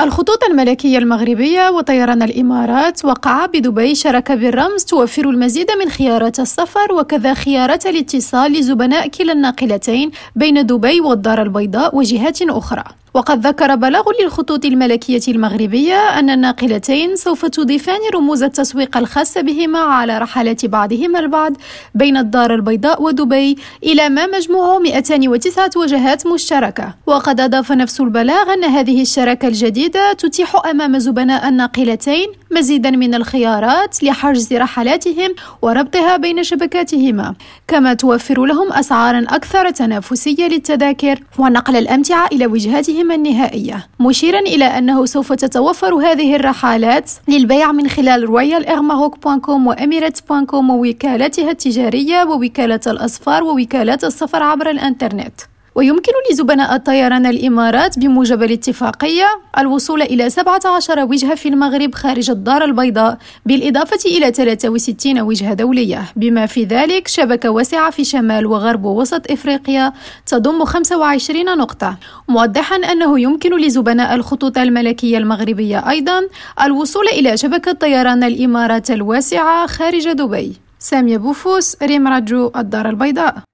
الخطوط الملكية المغربية وطيران الإمارات وقع بدبي شراكة بالرمز توفر المزيد من خيارات السفر وكذا خيارات الاتصال لزبناء كلا الناقلتين بين دبي والدار البيضاء وجهات أخرى. وقد ذكر بلاغ للخطوط الملكية المغربية أن الناقلتين سوف تضيفان رموز التسويق الخاصة بهما على رحلات بعضهما البعض بين الدار البيضاء ودبي إلى ما مجموعه 209 وجهات مشتركة. وقد أضاف نفس البلاغ أن هذه الشراكة الجديدة تتيح أمام زبناء الناقلتين مزيدا من الخيارات لحجز رحلاتهم وربطها بين شبكاتهما، كما توفر لهم أسعارا أكثر تنافسية للتذاكر ونقل الأمتعة إلى وجهاتهم النهائية، مشيرا إلى أنه سوف تتوفر هذه الرحلات للبيع من خلال royalairmaroc.com وemirates.com ووكالاتها التجارية ووكالة الأسفار ووكالات السفر عبر الإنترنت. ويمكن لزبناء الطيران الإمارات بموجب الاتفاقية الوصول إلى 17 وجهة في المغرب خارج الدار البيضاء، بالإضافة إلى 63 وجهة دولية، بما في ذلك شبكة واسعة في شمال وغرب ووسط إفريقيا تضم 25 نقطة، موضحا أنه يمكن لزبناء الخطوط الملكية المغربية أيضا الوصول إلى شبكة طيران الإمارات الواسعة خارج دبي. سامية بوفوس، ريم راديو، الدار البيضاء.